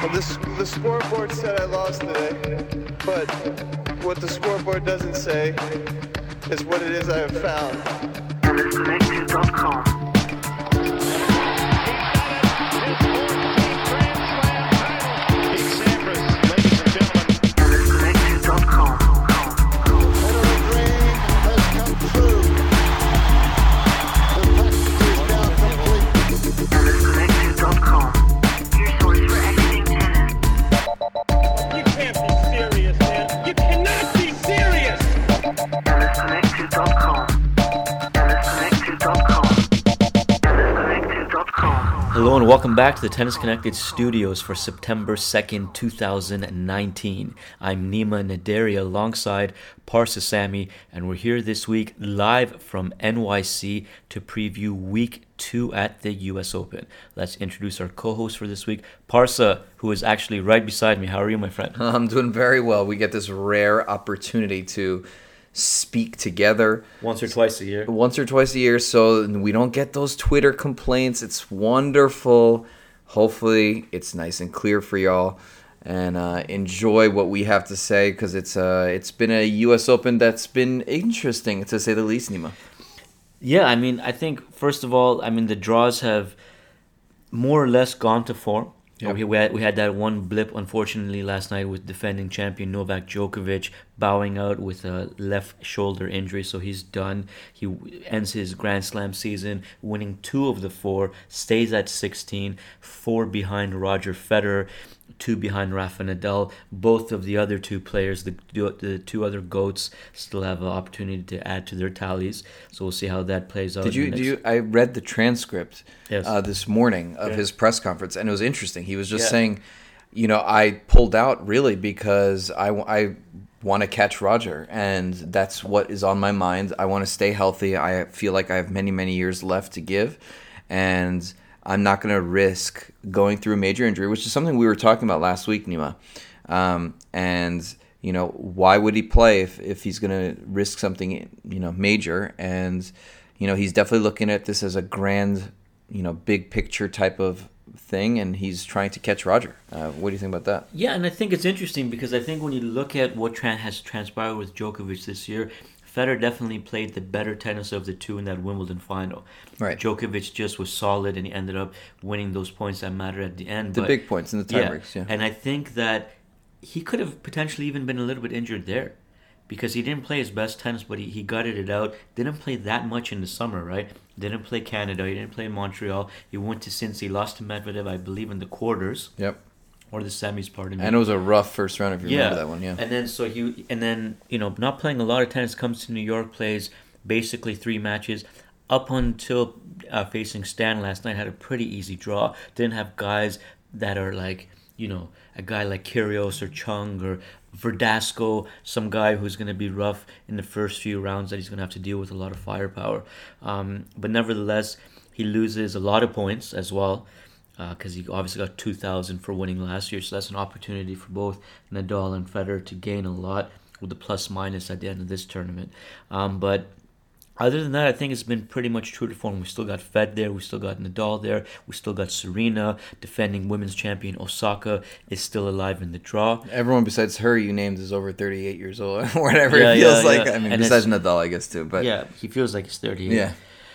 The scoreboard said I lost today, but what the scoreboard doesn't say is what it is I have found. TennisConnected.com. Hello and welcome back to the Tennis Connected Studios for September 2nd, 2019. I'm Nima Nadaria alongside Parsa Sami, and we're here this week live from NYC to preview Week 2 at the US Open. Let's introduce our co-host for this week, Parsa, who is actually right beside me. How are you, my friend? I'm doing very well. We get this rare opportunity to speak together once or twice a year, so we don't get those Twitter complaints. It's wonderful. Hopefully it's nice and clear for y'all, and enjoy what we have to say, because it's been a US Open that's been interesting, to say the least, Nima. Yeah, I think first of all, the draws have more or less gone to form. Yep. We had that one blip, unfortunately, last night with defending champion Novak Djokovic bowing out with a left shoulder injury, so he's done. He ends his Grand Slam season winning 2 of the 4, stays at 16, 4 behind Roger Federer, 2 behind Rafa Nadal. Both of the other 2 players, the 2 other GOATs, still have an opportunity to add to their tallies. So we'll see how that plays out. I read the transcript this morning of his press conference, and it was interesting. He was just saying, I pulled out really because I want to catch Roger, and that's what is on my mind. I want to stay healthy. I feel like I have many, many years left to give, and I'm not going to risk going through a major injury, which is something we were talking about last week, Nima. Why would he play if he's going to risk something, major? And, he's definitely looking at this as a grand, big picture type of thing, and he's trying to catch Roger. What do you think about that? Yeah, and I think it's interesting because I think when you look at what has transpired with Djokovic this year, Federer definitely played the better tennis of the 2 in that Wimbledon final. Right. Djokovic just was solid, and he ended up winning those points that mattered at the end. The big points in the tiebreaks, yeah. And I think that he could have potentially even been a little bit injured there, because he didn't play his best tennis, but he gutted it out. Didn't play that much in the summer, right? Didn't play Canada. He didn't play Montreal. He went to Cincy, lost to Medvedev, I believe, in the quarters. Yep. Or the semis, pardon me. And it was a rough first round, if you remember that one, yeah. And then not playing a lot of tennis, comes to New York, plays basically 3 matches. Up until facing Stan last night, had a pretty easy draw. Didn't have guys that are like, a guy like Kyrgios or Chung or Verdasco, some guy who's going to be rough in the first few rounds that he's going to have to deal with a lot of firepower. But nevertheless, he loses a lot of points as well, because he obviously got 2,000 for winning last year. So that's an opportunity for both Nadal and Federer to gain a lot with the plus-minus at the end of this tournament. But other than that, I think it's been pretty much true to form. We still got Fed there. We still got Nadal there. We still got Serena. Defending women's champion Osaka is still alive in the draw. Everyone besides her you named is over 38 years old, or whatever it feels like. Besides Nadal, I guess, too. But yeah, he feels like he's 38. Yeah.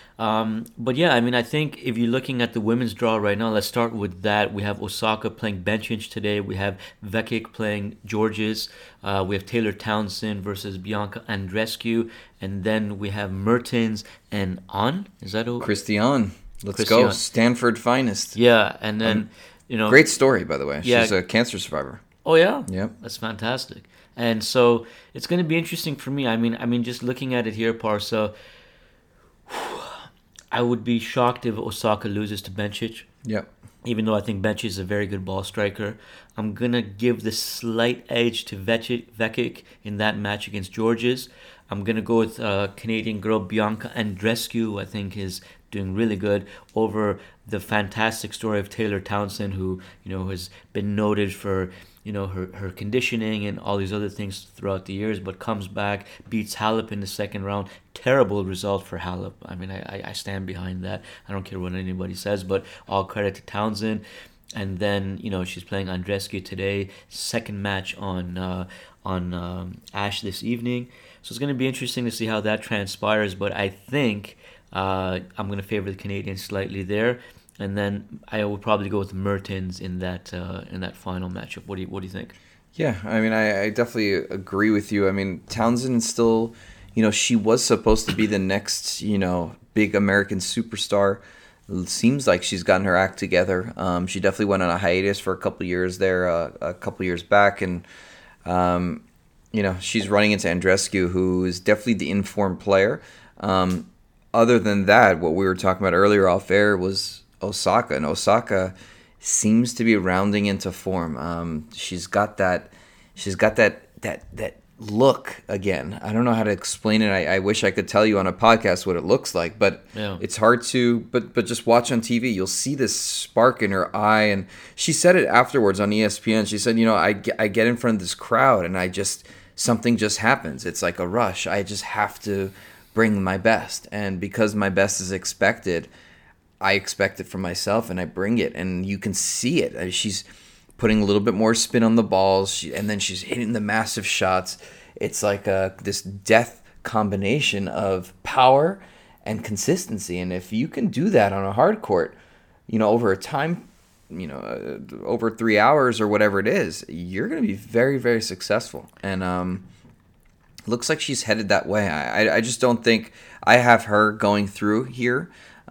But yeah, I think if you're looking at the women's draw right now, let's start with that. We have Osaka playing Bencic today. We have Vekic playing Georges. We have Taylor Townsend versus Bianca Andreescu. And then we have Mertens and An. Is that who? Christian. Let's go. Stanford finest. Yeah, and then, Great story, by the way. Yeah. She's a cancer survivor. Oh, yeah? Yep. That's fantastic. And so it's going to be interesting for me. Just looking at it here, Parsa, I would be shocked if Osaka loses to Bencic. Yep. Even though I think Bencic is a very good ball striker. I'm going to give the slight edge to Vekic in that match against Georges. I'm going to go with Canadian girl Bianca Andreescu, who I think is doing really good, over the fantastic story of Taylor Townsend, who has been noted for her conditioning and all these other things throughout the years, but comes back, beats Halep in the second round. Terrible result for Halep. I stand behind that. I don't care what anybody says, but all credit to Townsend. and then she's playing Andreescu today. Second match on Ash this evening. So it's going to be interesting to see how that transpires. But I think I'm going to favor the Canadians slightly there, and then I would probably go with Mertens in that final matchup. What do you think? Yeah, I mean, I definitely agree with you. I mean, Townsend still, she was supposed to be the next, big American superstar. It seems like she's gotten her act together. She definitely went on a hiatus for a couple years there, a couple years back, and she's running into Andreescu, who is definitely the informed player. Other than that, what we were talking about earlier off air was Osaka, and Osaka seems to be rounding into form. She's got that look again. I don't know how to explain it. I wish I could tell you on a podcast what it looks like, but it's hard to. But just watch on TV, you'll see this spark in her eye. And she said it afterwards on ESPN. She said, I get in front of this crowd and something just happens. It's like a rush. I just have to bring my best, and because my best is expected, I expect it from myself, and I bring it, and you can see it. She's putting a little bit more spin on the balls, and then she's hitting the massive shots. It's like this death combination of power and consistency, and if you can do that on a hard court, over a time, over 3 hours or whatever it is, you're going to be very, very successful. And looks like she's headed that way. I just don't think I have her going through here.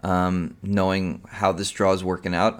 Knowing how this draw is working out,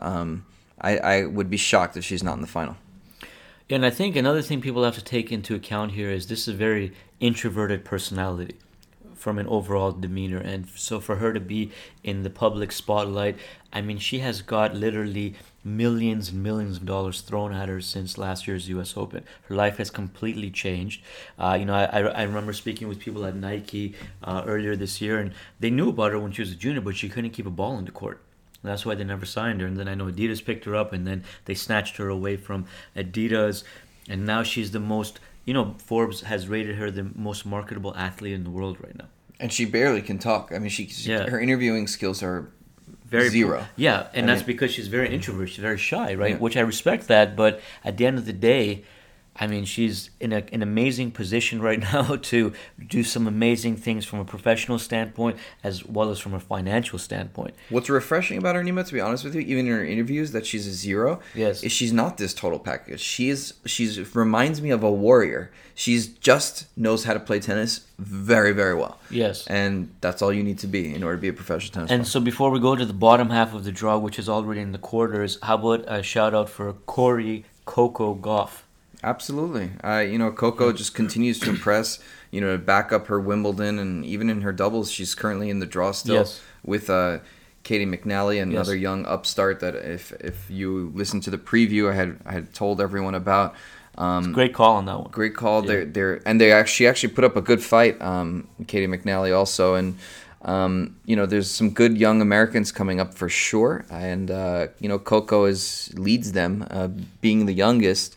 I would be shocked if she's not in the final. And I think another thing people have to take into account here is this is a very introverted personality from an overall demeanor. And so for her to be in the public spotlight, I mean, she has got literally millions and millions of dollars thrown at her since last year's U.S. Open. Her life has completely changed. I remember speaking with people at Nike earlier this year, and they knew about her when she was a junior, but she couldn't keep a ball in the court. And that's why they never signed her. And then I know Adidas picked her up, and then they snatched her away from Adidas. And now she's the most, Forbes has rated her the most marketable athlete in the world right now. And she barely can talk. I mean, her interviewing skills are very zero. Yeah, and that's because she's very introverted. She's very shy, right? Yeah. Which I respect that, but at the end of the day, I mean, she's in an amazing position right now to do some amazing things from a professional standpoint as well as from a financial standpoint. What's refreshing about her, Nima, to be honest with you, even in her interviews, that she's a zero, yes, is she's not this total package. She's reminds me of a warrior. She's just knows how to play tennis very, very well. Yes. And that's all you need to be in order to be a professional tennis player. So before we go to the bottom half of the draw, which is already in the quarters, how about a shout out for Corey Coco Gauff? Absolutely. Coco just continues to impress, to back up her Wimbledon, and even in her doubles, she's currently in the draw still with Katie McNally, another young upstart that if you listen to the preview I had told everyone about. It's a great call on that one. Great call. Yeah. She actually put up a good fight, Katie McNally also, and there's some good young Americans coming up for sure, and Coco leads them, being the youngest.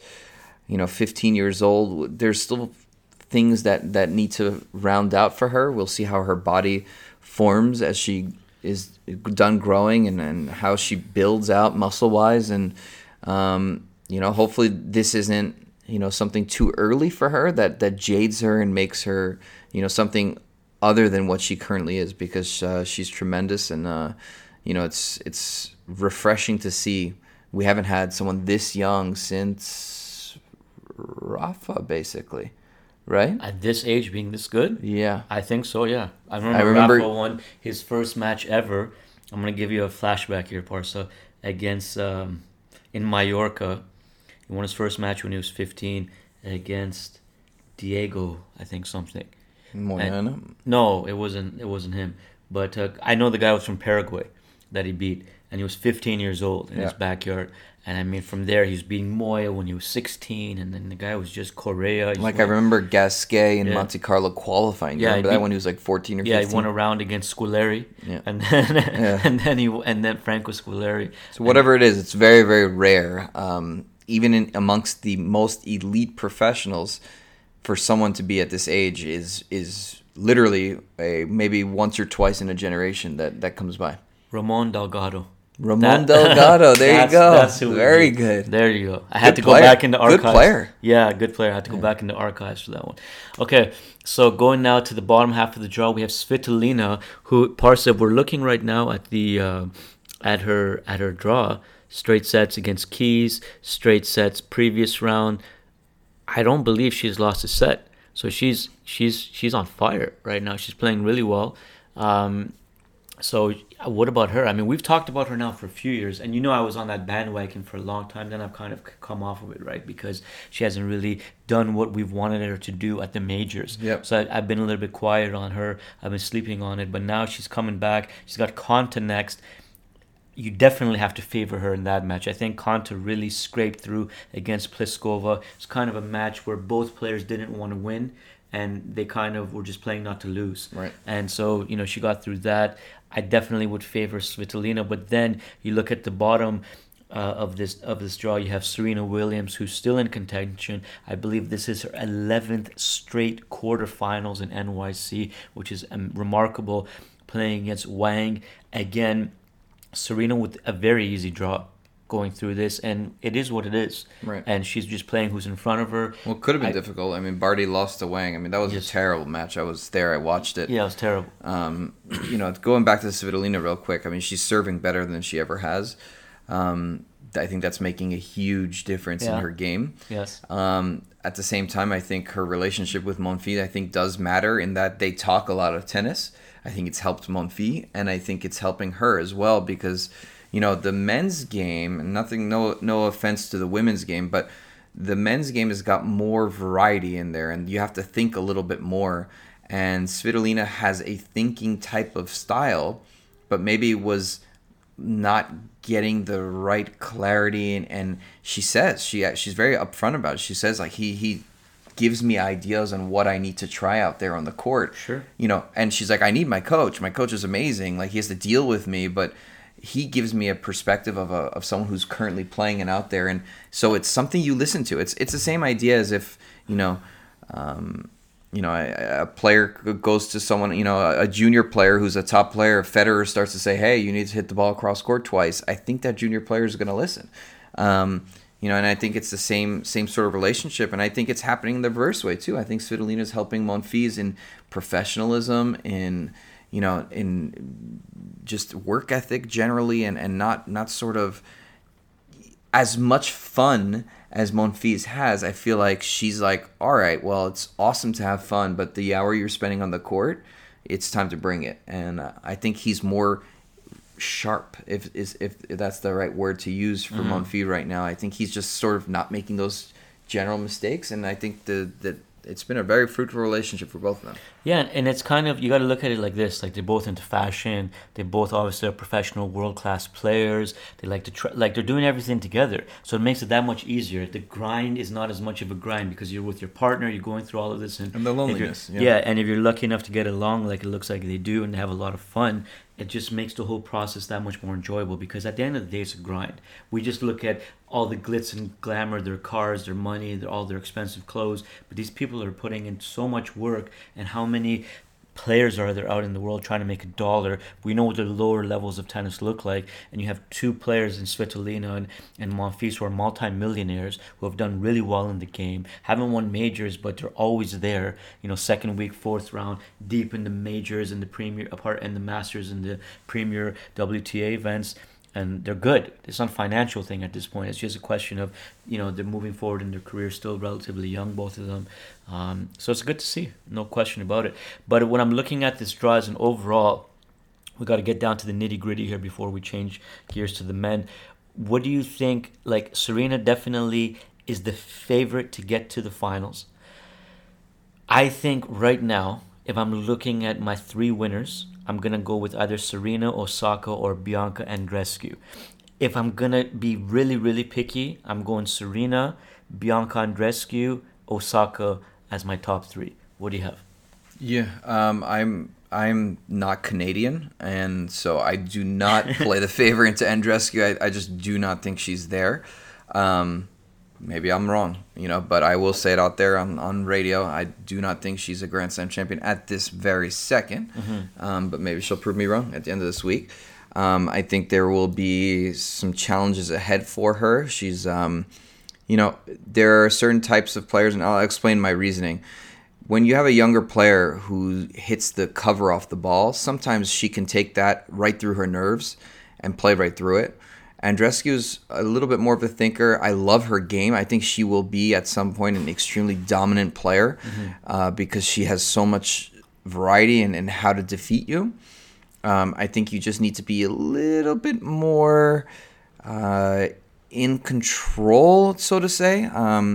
15 years old. There's still things that need to round out for her. We'll see how her body forms as she is done growing, and how she builds out muscle-wise. And, hopefully this isn't, something too early for her that jades her and makes her, something other than what she currently is, because she's tremendous. And, it's refreshing to see. We haven't had someone this young since Rafa, basically, right? At this age, being this good? Yeah. I think so, yeah. I remember Rafa won his first match ever. I'm going to give you a flashback here, Parsa, against, in Mallorca. He won his first match when he was 15 against Diego, I think something. Moyana? No, it wasn't him. But I know the guy was from Paraguay that he beat, and he was 15 years old in his backyard. And I mean, from there, he was beating Moya when he was 16, and then the guy was just Correa. I remember Gasquet in Monte Carlo qualifying. You remember that when he was like 14 or 15? Yeah, he won a round against Squilleri, and then Franco Squilleri. So whatever it is, it's very, very rare, even amongst the most elite professionals, for someone to be at this age is literally maybe once or twice in a generation that comes by. Ramon Delgado. Ramon Delgado. There you go. That's very good. There you go. I had to go back into archives. Good player. Yeah, good player. I had to go back into archives for that one. Okay, so going now to the bottom half of the draw, we have Svitolina, who Parsev. We're looking right now at the at her draw. Straight sets against Keys. Straight sets previous round. I don't believe she's lost a set. So she's on fire right now. She's playing really well. So what about her? I mean, we've talked about her now for a few years, and I was on that bandwagon for a long time. Then I've kind of come off of it, right? Because she hasn't really done what we've wanted her to do at the majors. Yep. So I've been a little bit quiet on her. I've been sleeping on it, but now she's coming back. She's got Konta next. You definitely have to favor her in that match. I think Konta really scraped through against Pliskova. It's kind of a match where both players didn't want to win, and they kind of were just playing not to lose. Right. And so, she got through that. I definitely would favor Svitolina, but then you look at the bottom of this draw. You have Serena Williams, who's still in contention. I believe this is her 11th straight quarterfinals in NYC, which is remarkable. Playing against Wang again. Serena with a very easy draw going through this, and it is what it is. Right. And she's just playing who's in front of her. Well, it could have been difficult. I mean, Barty lost to Wang. I mean, that was a terrible match. I was there. I watched it. Yeah, it was terrible. Going back to Svitolina real quick, I mean, she's serving better than she ever has. I think that's making a huge difference in her game. Yes. At the same time, I think her relationship with Monfils, does matter in that they talk a lot of tennis. I think it's helped Monfils, and I think it's helping her as well because, the men's game, no offense to the women's game, but the men's game has got more variety in there, and you have to think a little bit more. And Svitolina has a thinking type of style, but maybe was not getting the right clarity. And she says, she's very upfront about it. She says, like, he gives me ideas on what I need to try out there on the court. Sure. And she's like, I need my coach. My coach is amazing. Like, he has to deal with me, but he gives me a perspective of someone who's currently playing and out there. And so it's something you listen to. It's the same idea as if, a player goes to someone, a junior player who's a top player. Federer starts to say, hey, you need to hit the ball across court twice. I think that junior player is going to listen. And I think it's the same sort of relationship, and I think it's happening the reverse way too. I think Svitolina is helping Monfils in professionalism, in just work ethic generally, and not sort of as much fun as Monfils has. I feel like she's like, all right, well, it's awesome to have fun, but the hour you're spending on the court, it's time to bring it. And I think he's more sharp, if that's the right word to use for Monfils right now. I think he's just sort of not making those general mistakes, and I think that it's been a very fruitful relationship for both of them. Yeah, and it's kind of, you got to look at it like this: like, they're both into fashion. They both obviously are professional, world-class players. They like to they're doing everything together, so it makes it that much easier. The grind is not as much of a grind because you're with your partner. You're going through all of this, and the loneliness. And if you're lucky enough to get along, like it looks like they do, and they have a lot of fun, it just makes the whole process that much more enjoyable, because at the end of the day, it's a grind. We just look at all the glitz and glamour, their cars, their money, all their expensive clothes, but these people are putting in so much work. And how many players are there out in the world trying to make a dollar? We know what the lower levels of tennis look like, and you have two players in Svitolina and Monfils who are multi-millionaires, who have done really well in the game, haven't won majors, but they're always there, second week, fourth round, deep in the majors and the premier apart and the Masters and the premier WTA events. And they're good. It's not a financial thing at this point. It's just a question of, they're moving forward in their career, still relatively young, both of them. So it's good to see, no question about it. But when I'm looking at this draw as an overall, we got to get down to the nitty gritty here before we change gears to the men. What do you think? Like, Serena definitely is the favorite to get to the finals. I think right now, if I'm looking at my three winners, I'm going to go with either Serena, Osaka, or Bianca Andreescu. If I'm going to be really, really picky, I'm going Serena, Bianca Andreescu, Osaka as my top three. What do you have? Yeah, I'm not Canadian, and so I do not play the favorite to Andreescu. I just do not think she's there. Maybe I'm wrong, but I will say it out there on radio. I do not think she's a Grand Slam champion at this very second, but maybe she'll prove me wrong at the end of this week. I think there will be some challenges ahead for her. She's, there are certain types of players, and I'll explain my reasoning. When you have a younger player who hits the cover off the ball, sometimes she can take that right through her nerves and play right through it. Andreescu's a little bit more of a thinker. I love her game. I think she will be at some point an extremely dominant player because she has so much variety in how to defeat you. I think you just need to be a little bit more in control, so to say.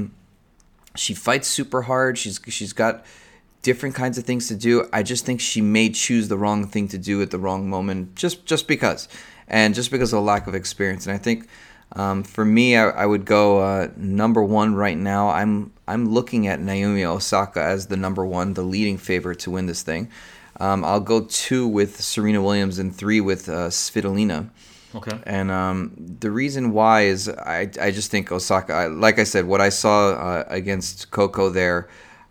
She fights super hard. She's got different kinds of things to do. I just think she may choose the wrong thing to do at the wrong moment, just because of a lack of experience. And I think for me, I would go number one right now. I'm looking at Naomi Osaka as the number one, the leading favorite to win this thing. I'll go 2 with Serena Williams and 3 with Svitolina. Okay. And the reason why is I just think Osaka, like I said, what I saw against Coco there,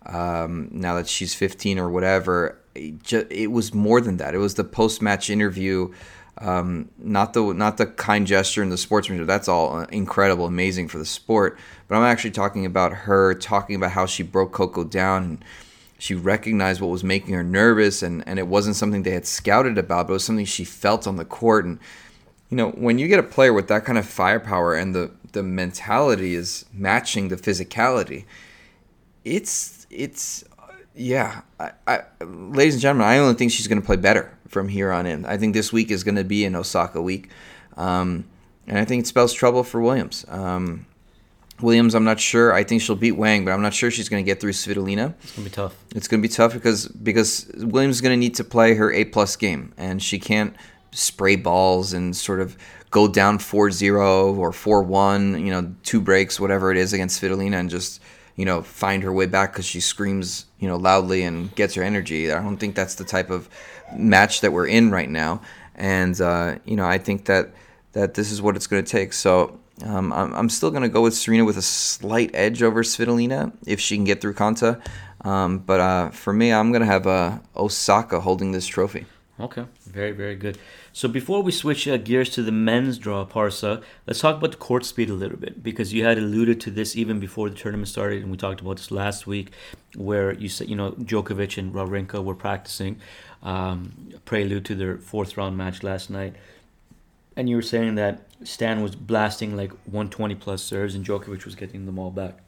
now that she's 15 or whatever, it was more than that. It was the post-match interview, not the kind gesture and the sportsmanship. That's all incredible, amazing for the sport. But I'm actually talking about her talking about how she broke Coco down and she recognized what was making her nervous, and it wasn't something they had scouted about, but it was something she felt on the court. And when you get a player with that kind of firepower and the mentality is matching the physicality, it's ladies and gentlemen, I only think she's going to play better from here on in. I think this week is going to be an Osaka week, and I think it spells trouble for Williams. Williams, I'm not sure. I think she'll beat Wang, but I'm not sure she's going to get through Svitolina. It's going to be tough. It's going to be tough because Williams is going to need to play her A+ game, and she can't spray balls and sort of go down 4-0 or 4-1, 2 breaks, whatever it is, against Svitolina and just, find her way back because she screams, loudly and gets her energy. I don't think that's the type of match that we're in right now. And, I think that this is what it's going to take. So I'm still going to go with Serena with a slight edge over Svitolina if she can get through Konta. But for me, I'm going to have Osaka holding this trophy. Okay, very, very good. So before we switch gears to the men's draw, Parsa, let's talk about the court speed a little bit, because you had alluded to this even before the tournament started, and we talked about this last week, where you said, Djokovic and Wawrinka were practicing, prelude to their 4th round match last night, and you were saying that Stan was blasting like 120 plus serves and Djokovic was getting them all back.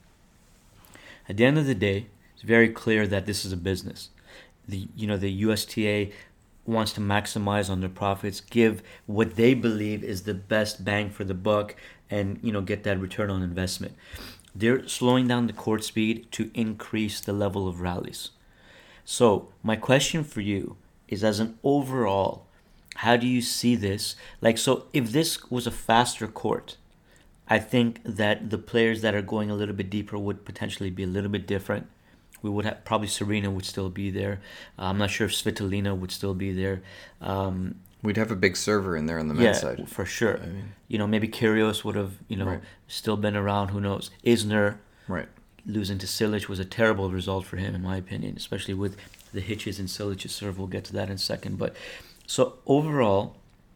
At the end of the day, it's very clear that this is a business. The USTA wants to maximize on their profits, give what they believe is the best bang for the buck, and get that return on investment. They're slowing down the court speed to increase the level of rallies. So my question for you is, as an overall, how do you see this? So if this was a faster court, I think that the players that are going a little bit deeper would potentially be a little bit different. We would have, probably Serena would still be there. I'm not sure if Svitolina would still be there. We'd have a big server in there on the men's side. Yeah, for sure. Maybe Kyrgios would have, right, still been around. Who knows? Isner, right, losing to Cilic was a terrible result for him, in my opinion, especially with the hitches in Silic's serve. We'll get to that in a second. But so overall,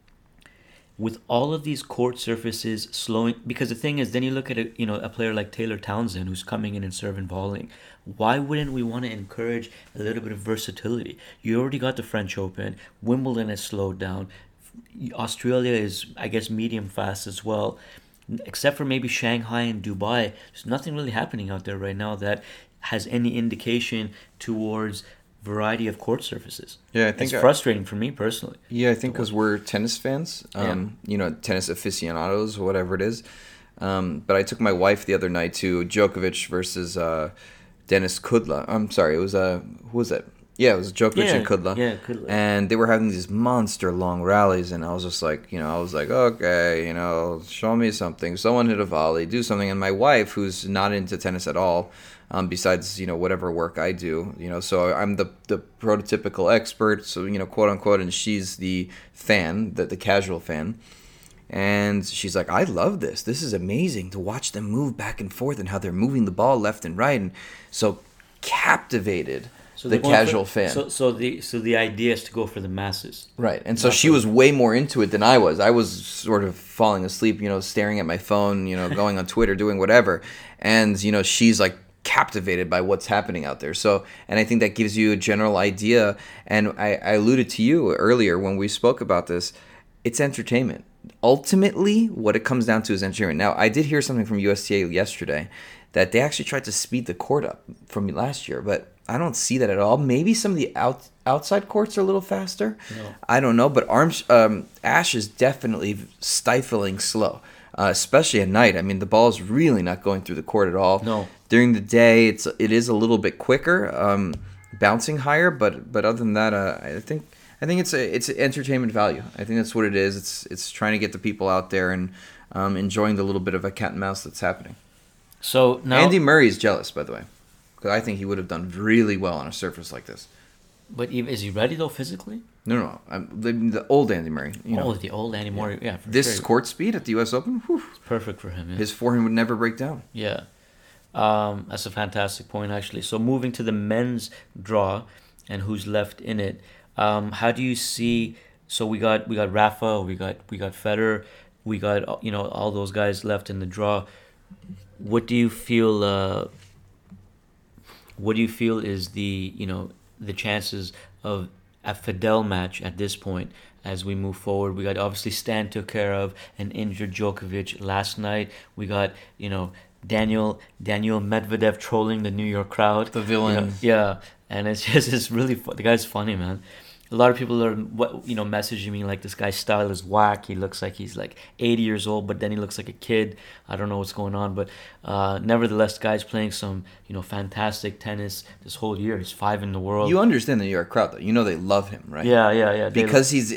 with all of these court surfaces slowing, because the thing is, then you look at a player like Taylor Townsend who's coming in and serving volleying. Why wouldn't we want to encourage a little bit of versatility? You already got the French Open. Wimbledon has slowed down. Australia is, I guess, medium fast as well. Except for maybe Shanghai and Dubai, there's nothing really happening out there right now that has any indication towards variety of court surfaces. Yeah, I think it's frustrating for me personally. Yeah, I think because we're tennis fans, tennis aficionados, whatever it is. But I took my wife the other night to Djokovic versus Denis Kudla. I'm sorry, it was who was it? Yeah, it was Djokovic and Kudla. Yeah, Kudla. And they were having these monster long rallies, and I was just like, okay, show me something. Someone hit a volley, do something. And my wife, who's not into tennis at all, besides whatever work I do, so I'm the prototypical expert, so quote unquote, and she's the fan, the casual fan. And she's like, I love this. This is amazing to watch them move back and forth and how they're moving the ball left and right. And so captivated the casual fan. So the idea is to go for the masses. Right. And so she was way more into it than I was. I was sort of falling asleep, staring at my phone, going on Twitter, doing whatever. And, she's like captivated by what's happening out there. So, and I think that gives you a general idea. And I alluded to you earlier when we spoke about this. It's entertainment. Ultimately, what it comes down to is entertainment. Now, I did hear something from USTA yesterday that they actually tried to speed the court up from last year, but I don't see that at all. Maybe some of the outside courts are a little faster. No. I don't know, but Ash is definitely stifling slow, especially at night. I mean, the ball is really not going through the court at all. No. During the day, it is a little bit quicker, bouncing higher, but other than that, I think it's entertainment value. I think that's what it is. It's trying to get the people out there and enjoying the little bit of a cat and mouse that's happening. So now Andy Murray is jealous, by the way, because I think he would have done really well on a surface like this. But is he ready though physically? No. The old Andy Murray. The old Andy Murray. Yeah. This court speed at the U.S. Open. Whew, it's perfect for him. Yeah. His forehand would never break down. Yeah. That's a fantastic point, actually. So moving to the men's draw and who's left in it. How do you see? So we got Rafa, we got Federer, we got all those guys left in the draw. What do you feel? What do you feel is the chances of a Fidel match at this point as we move forward? We got obviously Stan took care of an injured Djokovic last night. We got Daniel Medvedev trolling the New York crowd. The villain. Yeah, and it's really the guy's funny, man. A lot of people are messaging me like this guy's style is whack. He looks like he's like 80 years old, but then he looks like a kid. I don't know what's going on, but nevertheless, the guy's playing some fantastic tennis this whole year. He's 5 in the world. You understand the New York crowd, though. They love him, right? Yeah. Because he's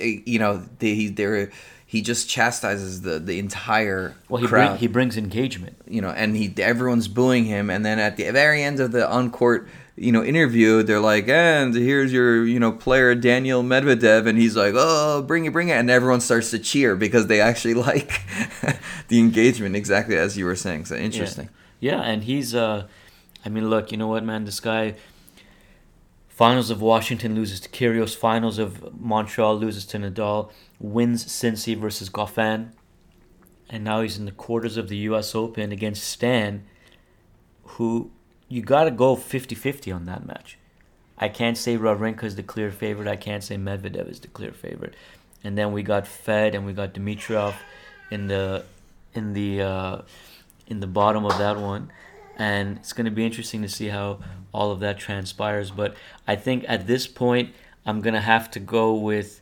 he just chastises the entire crowd. He brings engagement. And everyone's booing him, and then at the very end of the on-court interview, they're like, and here's your player Daniel Medvedev, and he's like, oh, bring it, and everyone starts to cheer because they actually like the engagement, exactly as you were saying. So interesting. Yeah, and he's look, you know what, man, this guy, finals of Washington loses to Kyrgios, finals of Montreal loses to Nadal, wins Cincy versus Goffin, and now he's in the quarters of the U.S. Open against Stan, who you got to go 50-50 on that match. I can't say Wawrinka is the clear favorite. I can't say Medvedev is the clear favorite. And then we got Fed and we got Dimitrov in the bottom of that one. And it's going to be interesting to see how all of that transpires. But I think at this point, I'm going to have to go with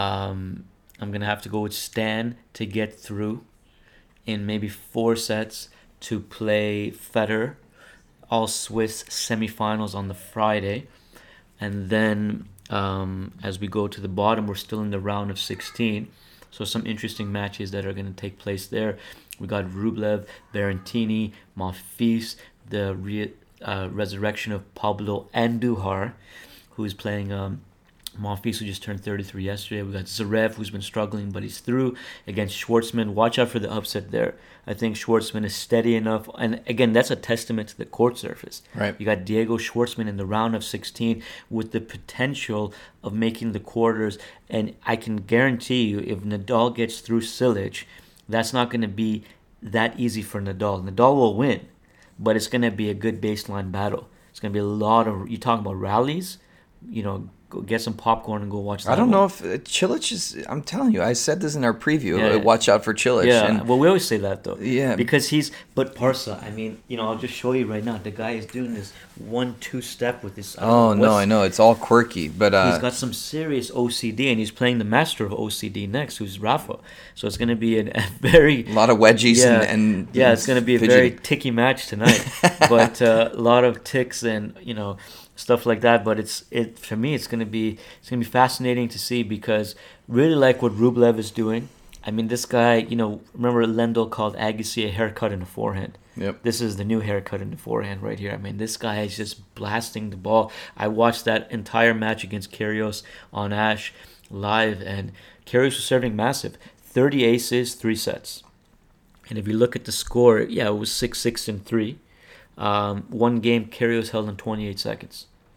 Stan to get through in maybe 4 sets to play Federer. All Swiss semifinals on the Friday, and then as we go to the bottom, we're still in the round of 16. So some interesting matches that are going to take place there. We got Rublev, Berrettini, Monfils, the resurrection of Pablo Andujar, who is playing Monfils, who just turned 33 yesterday. We got Zverev, who's been struggling, but he's through against Schwartzman. Watch out for the upset there. I think Schwartzman is steady enough. And again, that's a testament to the court surface. Right. You got Diego Schwartzman in the round of 16 with the potential of making the quarters. And I can guarantee you, if Nadal gets through Cilic, that's not going to be that easy for Nadal. Nadal will win, but it's going to be a good baseline battle. It's going to be a lot of, you talk about rallies, go get some popcorn and go watch that. I don't know if Cilic is, I'm telling you, I said this in our preview, watch out for Cilic. Yeah, and, well, we always say that, though. Yeah. Because but Parsa, I'll just show you right now. The guy is doing this 1-2 step with this. I know. It's all quirky, but... he's got some serious OCD, and he's playing the master of OCD next, who's Rafa. So it's going to be a very... A lot of wedgies and yeah, it's going to be a very ticky match tonight. But a lot of ticks and, stuff like that. But for me, it's gonna be fascinating to see, because really like what Rublev is doing. I mean, this guy, remember Lendl called Agassi a haircut in the forehand. Yep. This is the new haircut in the forehand right here. I mean, this guy is just blasting the ball. I watched that entire match against Kyrgios on Ash live, and Kyrgios was serving massive. 30 aces, 3 sets. And if you look at the score, it was 6-6 and 3. One game Kyrgios held in 28 seconds.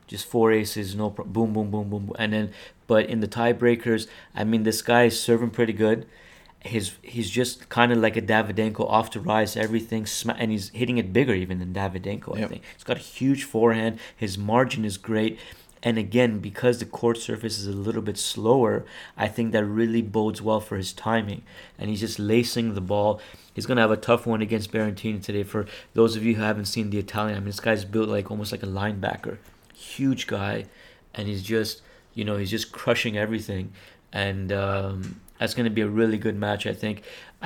Just 4 aces, boom, boom, boom, boom, and then. But in the tiebreakers, I mean, this guy is serving pretty good. He's just kind of like a Davydenko, off to rise, everything, and he's hitting it bigger even than Davydenko. I think he's got a huge forehand. His margin is great. And again, because the court surface is a little bit slower, I think that really bodes well for his timing. And he's just lacing the ball. He's going to have a tough one against Berrettini today. For those of you who haven't seen the Italian, I mean, this guy's built like almost like a linebacker. Huge guy. And he's just, he's just crushing everything. And that's going to be a really good match, I think.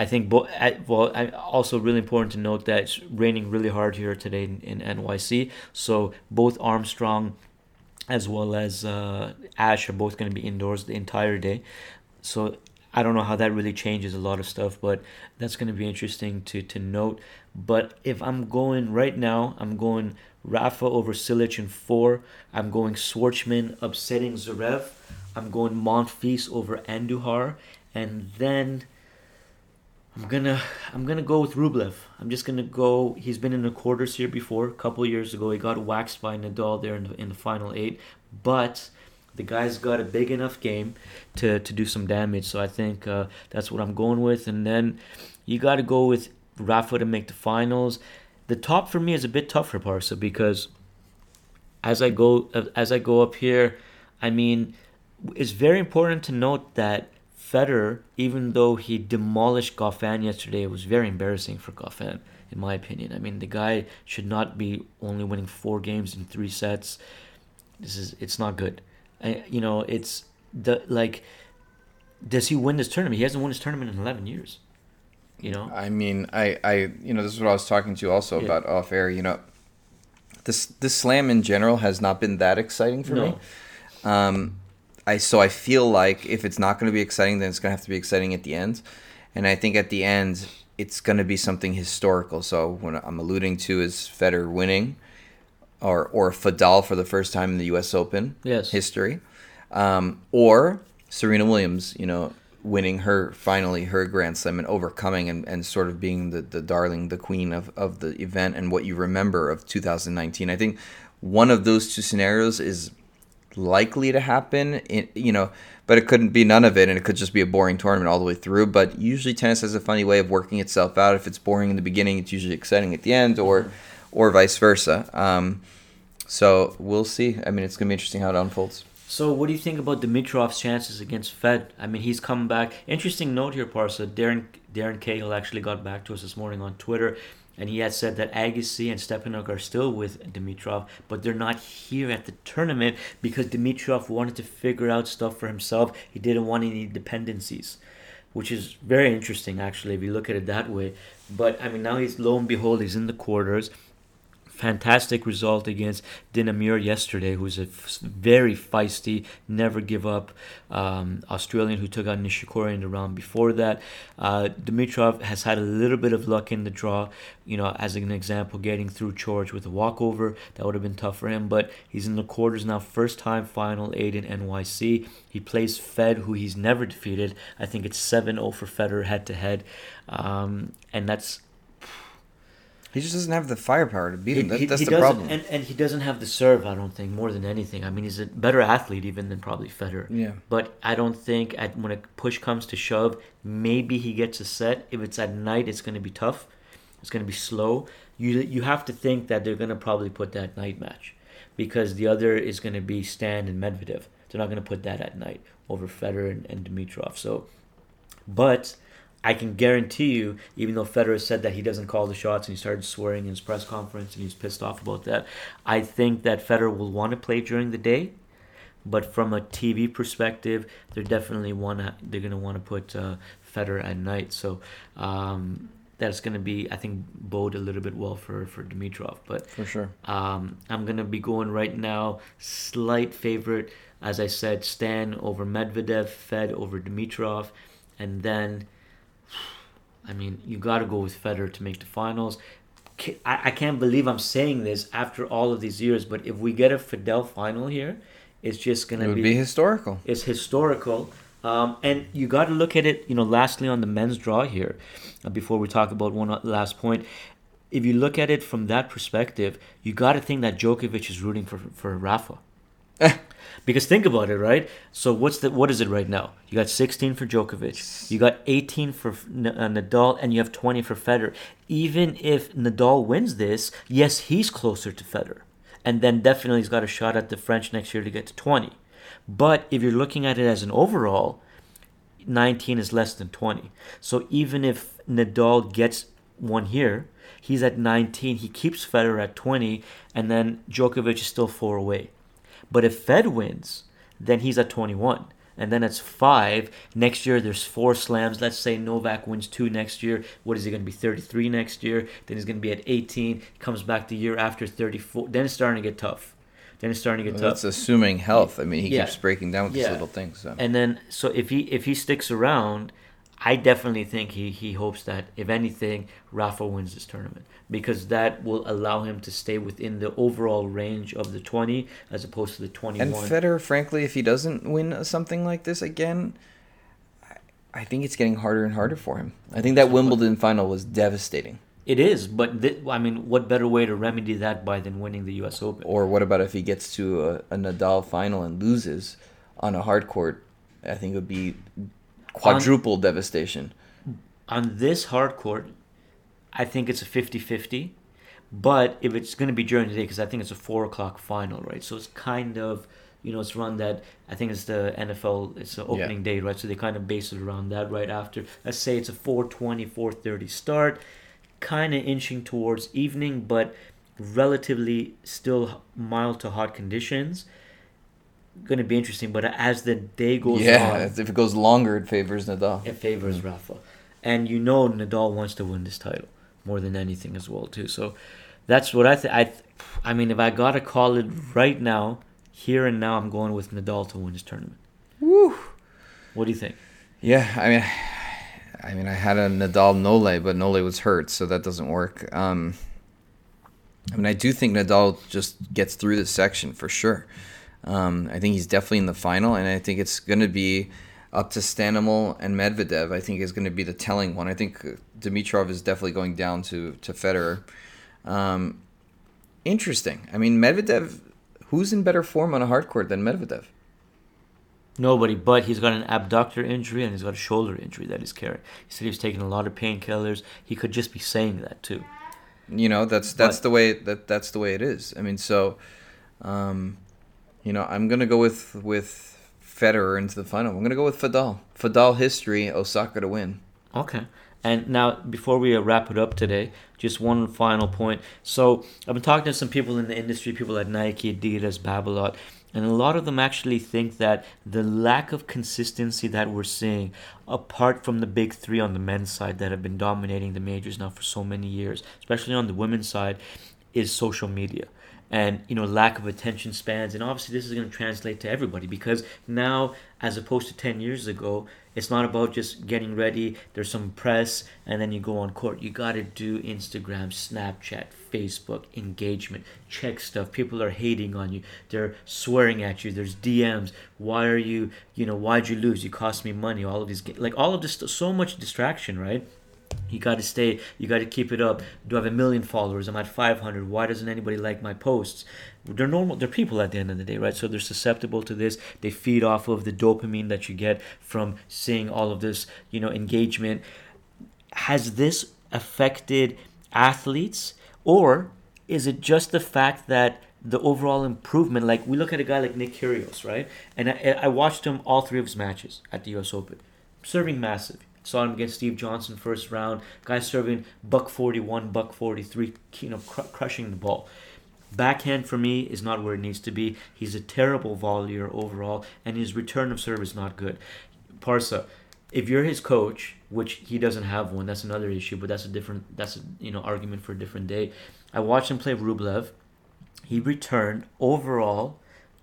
Also really important to note that it's raining really hard here today in NYC. So both Armstrong as well as Ash are both going to be indoors the entire day. So I don't know how that really changes a lot of stuff, but that's going to be interesting to note. But if I'm going right now, I'm going Rafa over Cilic in 4. I'm going Schwartzman upsetting Zverev. I'm going Monfils over Andujar. And then I'm gonna go with Rublev. I'm just gonna go. He's been in the quarters here before. A couple of years ago, he got waxed by Nadal there in the final 8. But the guy's got a big enough game to do some damage. So I think that's what I'm going with. And then you got to go with Rafa to make the finals. The top for me is a bit tougher, Parsa, because as I go up here, I mean, it's very important to note that Federer, even though he demolished Goffin yesterday, it was very embarrassing for Goffin, in my opinion. I mean, the guy should not be only winning 4 games in 3 sets. It's not good. It's does he win this tournament? He hasn't won this tournament in 11 years. I mean, I this is what I was talking to you also about off air. This slam in general has not been that exciting for me. I feel like if it's not going to be exciting, then it's going to have to be exciting at the end. And I think at the end, it's going to be something historical. So what I'm alluding to is Federer winning or Fadal for the first time in the U.S. Open history. Or Serena Williams, winning her Grand Slam and overcoming and sort of being the darling, the queen of the event and what you remember of 2019. I think one of those two scenarios is likely to happen, but it couldn't be none of it, and it could just be a boring tournament all the way through. But usually tennis has a funny way of working itself out. If it's boring in the beginning, it's usually exciting at the end, or vice versa. So we'll see. I mean, it's going to be interesting how it unfolds. So what do you think about Dimitrov's chances against Fed? I mean, he's come back. Interesting note here, Parsa. Darren Cahill actually got back to us this morning on Twitter, and he had said that Agassi and Stepanuk are still with Dimitrov, but they're not here at the tournament because Dimitrov wanted to figure out stuff for himself. He didn't want any dependencies, which is very interesting, actually, if you look at it that way. But, I mean, now lo and behold, he's in the quarters. Fantastic result against Dinamir yesterday, who's a very feisty, never give up Australian who took out Nishikori in the round before that. Dimitrov has had a little bit of luck in the draw, as an example, getting through George with a walkover. That would have been tough for him, but he's in the quarters now, first time final 8 in NYC. He plays Fed, who he's never defeated. I think it's 7-0 for Federer head-to-head, and that's... He just doesn't have the firepower to beat him. That's the problem. And he doesn't have the serve, I don't think, more than anything. I mean, he's a better athlete even than probably Federer. Yeah. But I don't think when a push comes to shove, maybe he gets a set. If it's at night, it's going to be tough. It's going to be slow. You have to think that they're going to probably put that night match because the other is going to be Stan and Medvedev. They're not going to put that at night over Federer and Dimitrov. So, but... I can guarantee you, even though Federer said that he doesn't call the shots and he started swearing in his press conference and he's pissed off about that, I think that Federer will want to play during the day. But from a TV perspective, they're going to want to put Federer at night. So that's going to be, I think, bode a little bit well for Dimitrov. But for sure, I'm going to be going right now slight favorite, as I said, Stan over Medvedev, Fed over Dimitrov, and then. I mean, you got to go with Federer to make the finals. I can't believe I'm saying this after all of these years, but if we get a Fidel final here, it's just going to be... It would be historical. It's historical. And you got to look at it, lastly on the men's draw here, before we talk about one last point. If you look at it from that perspective, you got to think that Djokovic is rooting for Rafa. Because think about it, right? So what is it right now? You got 16 for Djokovic, you got 18 for Nadal, and you have 20 for Federer. Even if Nadal wins this, yes, he's closer to Federer, and then definitely he's got a shot at the French next year to get to 20. But if you're looking at it as an overall, 19 is less than 20. So even if Nadal gets one here, he's at 19. He keeps Federer at 20, and then Djokovic is still 4 away. But if Fed wins, then he's at 21. And then it's 5. Next year, there's 4 slams. Let's say Novak wins 2 next year. What is he going to be, 33 next year? Then he's going to be at 18. Comes back the year after, 34. Then it's starting to get tough. That's assuming health. I mean, he keeps breaking down with these little things. So. And then, so if he sticks around, I definitely think he hopes that, if anything, Rafa wins this tournament, because that will allow him to stay within the overall range of the 20 as opposed to the 21. And Federer, frankly, if he doesn't win something like this again, I think it's getting harder and harder for him. I think that Wimbledon final was devastating. It is, but what better way to remedy that than winning the U.S. Open? Or what about if he gets to a Nadal final and loses on a hard court? I think it would be quadruple devastation. On this hard court, I think it's a 50-50. But if it's going to be during the day, because I think it's a 4 o'clock final, right? So it's kind of, it's run that, I think it's the NFL, it's the opening day, right? So they kind of base it around that right after. Let's say it's a 4:20, 4:30 start. Kind of inching towards evening, but relatively still mild to hot conditions. Going to be interesting, but as the day goes on, if it goes longer, it favors Nadal. It favors Rafa, and Nadal wants to win this title more than anything as well too. So that's what I think. I mean, if I gotta call it right now, here and now, I'm going with Nadal to win this tournament. Woo! What do you think? Yeah, I mean, I had a Nadal Nole, but Nole was hurt, so that doesn't work. I do think Nadal just gets through this section for sure. I think he's definitely in the final, and I think it's going to be up to Stanimal and Medvedev. I think is going to be the telling one. I think Dimitrov is definitely going down to Federer. Interesting. I mean, Medvedev, who's in better form on a hard court than Medvedev? Nobody, but he's got an abductor injury and he's got a shoulder injury that he's carrying. He said he was taking a lot of painkillers. He could just be saying that too. That's the way that's the way it is. I mean, so, I'm gonna go with Federer into the final. I'm gonna go with Fadal. Fadal history, Osaka to win. Okay. And now, before we wrap it up today, just one final point. So, I've been talking to some people in the industry, people at Nike, Adidas, Babolat, and a lot of them actually think that the lack of consistency that we're seeing, apart from the big 3 on the men's side that have been dominating the majors now for so many years, especially on the women's side, is social media. And, lack of attention spans. And obviously this is going to translate to everybody, because now, as opposed to 10 years ago, it's not about just getting ready, there's some press, and then you go on court. You got to do Instagram, Snapchat, Facebook, engagement, check stuff. People are hating on you. They're swearing at you. There's DMs. Why are you, why'd you lose? You cost me money. All of these, all of this, so much distraction, right? You got to stay. You got to keep it up. Do I have 1 million followers? I'm at 500. Why doesn't anybody like my posts? They're normal. They're people at the end of the day, right? So they're susceptible to this. They feed off of the dopamine that you get from seeing all of this, engagement. Has this affected athletes, or is it just the fact that the overall improvement? Like, we look at a guy like Nick Kyrgios, right? And I watched him all 3 of his matches at the U.S. Open, serving massive. Saw him against Steve Johnson first round. Guy serving $141, $143, crushing the ball. Backhand for me is not where it needs to be. He's a terrible volleyer overall, and his return of serve is not good. Parsa, if you're his coach, which he doesn't have one, that's another issue, but that's a argument for a different day. I watched him play Rublev. He returned overall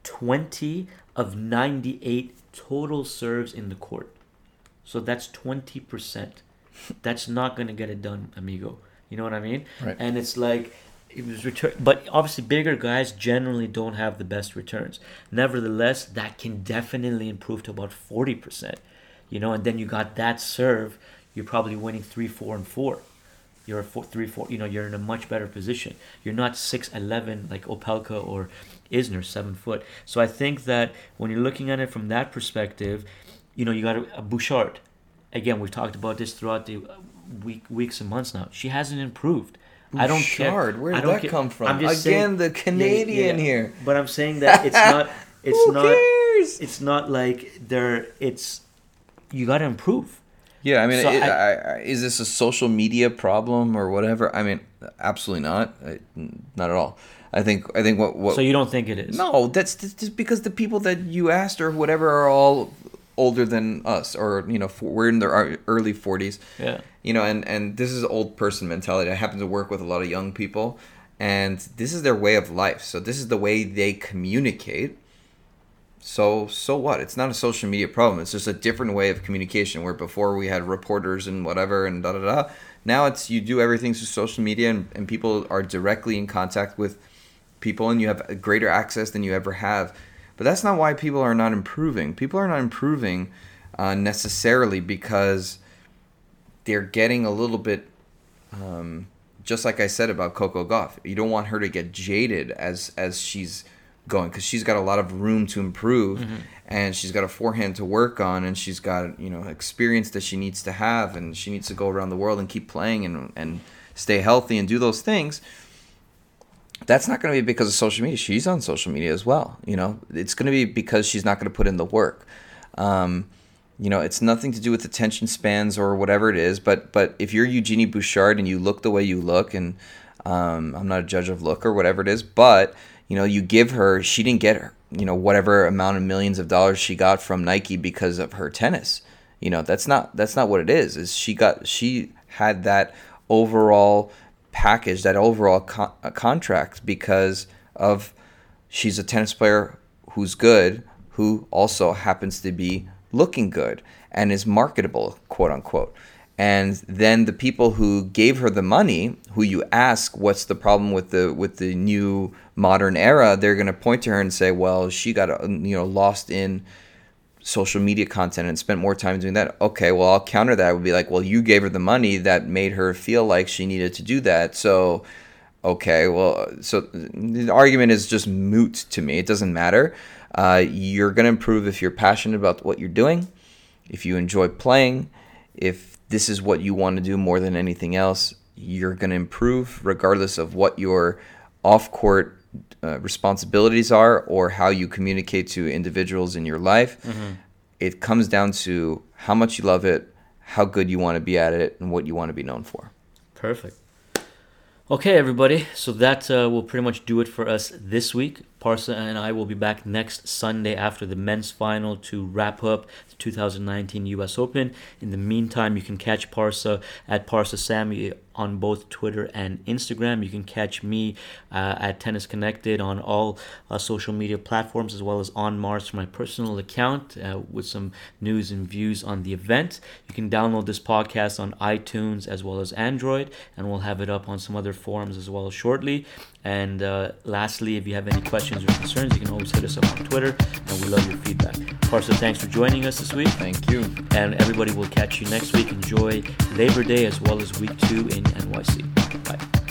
20 of 98 total serves in the court. So that's 20%. That's not going to get it done, amigo. You know what I mean? Right. And it's like, it was but obviously bigger guys generally don't have the best returns. Nevertheless, that can definitely improve to about 40%. And then you got that serve, you're probably winning 3, 4, and 4. you're a 3-4. You're in a much better position. You're not 6'11" like Opelka or Isner, 7 foot. So I think that when you're looking at it from that perspective, you got a Bouchard. Again, we've talked about this throughout the weeks and months now. She hasn't improved. Bouchard, I don't care. Where did that come from? I'm just saying, the Canadian here. But I'm saying that it's not. It's Who not. Cares? It's not like you got to improve. Yeah, I mean, so is this a social media problem or whatever? I mean, absolutely not. Not at all. I think what. So you don't think it is? No, that's just because the people that you asked or whatever are all older than us, or we're in their early 40s. Yeah. And this is old person mentality. I happen to work with a lot of young people, and this is their way of life. So this is the way they communicate. So what? It's not a social media problem. It's just a different way of communication. Where before we had reporters and whatever and da-da-da. Now it's you do everything through social media, and people are directly in contact with people, and you have a greater access than you ever have. But that's not why people are not improving. People are not improving necessarily because they're getting a little bit, just like I said about Coco Gauff. You don't want her to get jaded as she's going, because she's got a lot of room to improve, and she's got a forehand to work on, and she's got experience that she needs to have, and she needs to go around the world and keep playing and stay healthy and do those things. That's not going to be because of social media. She's on social media as well. It's going to be because she's not going to put in the work. It's nothing to do with attention spans or whatever it is. But if you're Eugenie Bouchard and you look the way you look, and I'm not a judge of look or whatever it is, but you give her, she didn't get her, whatever amount of millions of dollars she got from Nike because of her tennis. That's not what it is. She had that overall package, that overall contract, because of she's a tennis player who's good, who also happens to be looking good and is marketable, quote unquote. And then the people who gave her the money, who you ask what's the problem with the new modern era, they're going to point to her and say, well, she got lost in social media content and spent more time doing that. Okay, well, I'll counter that. I would be like, well, you gave her the money that made her feel like she needed to do that. So, okay, well, so the argument is just moot to me. It doesn't matter. You're going to improve if you're passionate about what you're doing, if you enjoy playing, if this is what you want to do more than anything else. You're going to improve regardless of what your off-court responsibilities are or how you communicate to individuals in your life. It comes down to how much you love it, how good you want to be at it, and what you want to be known for. Perfect. Okay, everybody. So that will pretty much do it for us this week. Parsa and I will be back next Sunday after the men's final to wrap up the 2019 U.S. Open. In the meantime, you can catch Parsa at Parsa Sammy on both Twitter and Instagram. You can catch me at Tennis Connected on all social media platforms, as well as on Mars for my personal account with some news and views on the event. You can download this podcast on iTunes as well as Android, and we'll have it up on some other forums as well shortly. And lastly, if you have any questions or concerns, you can always hit us up on Twitter, and we love your feedback. Parsa, thanks for joining us this week. Thank you. And everybody will catch you next week. Enjoy Labor Day as well as week 2 in NYC. Bye.